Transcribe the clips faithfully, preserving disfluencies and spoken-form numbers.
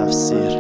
تفسیر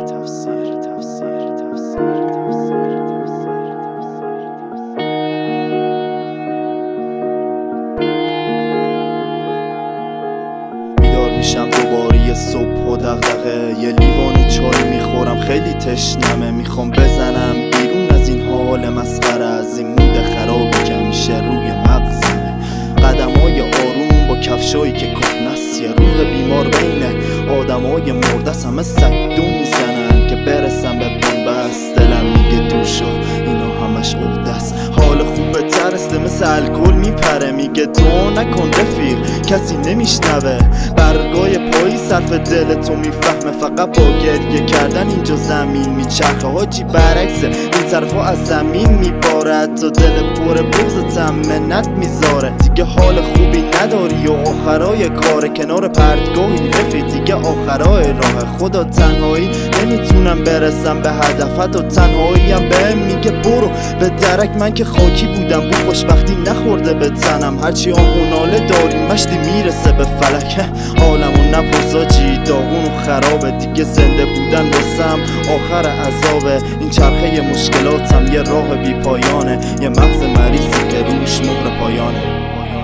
بیدار میشم دوباره صبح و دغدغه، یه لیوان چای میخورم خیلی تشنمه، میخوام بزنم بیرون از این حال مسخره، از این مود خرابی که میشه روی مغزمه. قدمای آروم با کفشایی که کهنست، یه روح بیمار بین آدمای مردست، همه سگ دو میزنن که برسم به بنبست. دلم میگه دوشو اینا همش عقدست، حال خوبه ترسته مثل الکل میپره، میگه تو نکن رفیق کسی نمیشنوه، برگای پایی صرف دلتو میفهمه، فقط با گریه کردن اینجا زمین میچرخه. حاجی برعکسه این طرفا از زمین میبارد، تا دل پر بغضتم منت میذاره. دیگه حال خوبی نداری و آخرای کار کنار پرتگاهی رفیق، دیگه آخرای راه خدا تنهایی نمیتونم برسم به هدفت، و تنهاییم بهم میگه برو به درک. من که خاکی بودم بو خوشبختی نخورده به تنم، هرچی آهوناله داریم مشتی میرسه به فلک. حالمو نپرسا چی داغون و خرابه، دیگه زنده بودن واسم آخر عذابه. این چرخه مشکلاتم یه راه بی پایانه، یه مغز مریضی که روش مهر پایانه.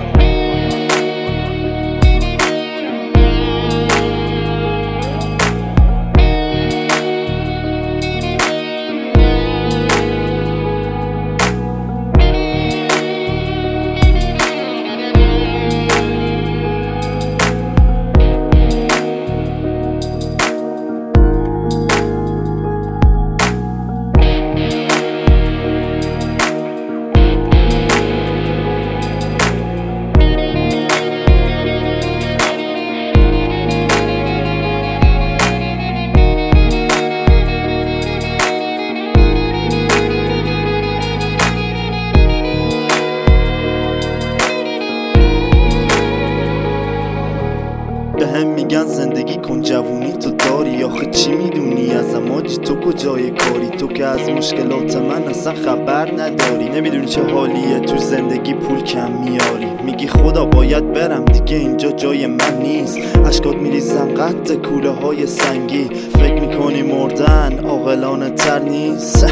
به هم میگن زندگی کن جوونی تو داری، آخه چی میدونی از اماجی تو کجای کاری؟ تو که از مشکلات من اصلا خبر نداری، نمیدونی چه حالیه تو زندگی پول کم میاری. میگی خدا باید برم دیگه اینجا جای من نیست، اشکات میریزن قد کوله های سنگی، فکر میکنی مردن عاقلانه تر نیست؟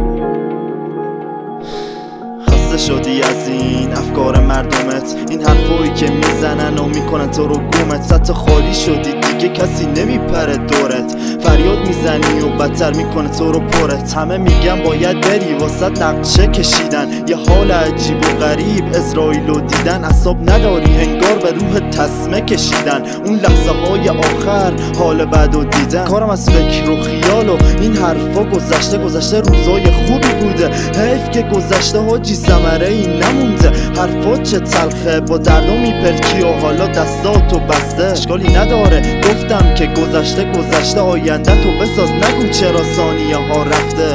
شدی از این افکار مردمت، این حرفایی که میزنن و میکنن تو رو گمت. حتی خالی شدی دیگه کسی نمیپره دورت، فریاد میزنی و بدتر میکنه تو رو پرت. همه میگن باید بری واسه نقشه کشیدن، یه حال عجیب و غریب اسرائیلو دیدن. اعصاب نداری انگار به روح تسمه کشیدن، اون لحظه های آخر حال بد و دیدن. کارم از فکر و خیال و این حرفا گذشته گذشته روزای خوبی بوده، حیف که گذشته حاجی ثمره ای نمونده. حرفات چه تلخه با دردو میپلکی و حالا دستاتو بسته، اشکالی نداره گفتم که گذشته گذشته، آینده تو بساز نگو چرا ثانیه ها رفته.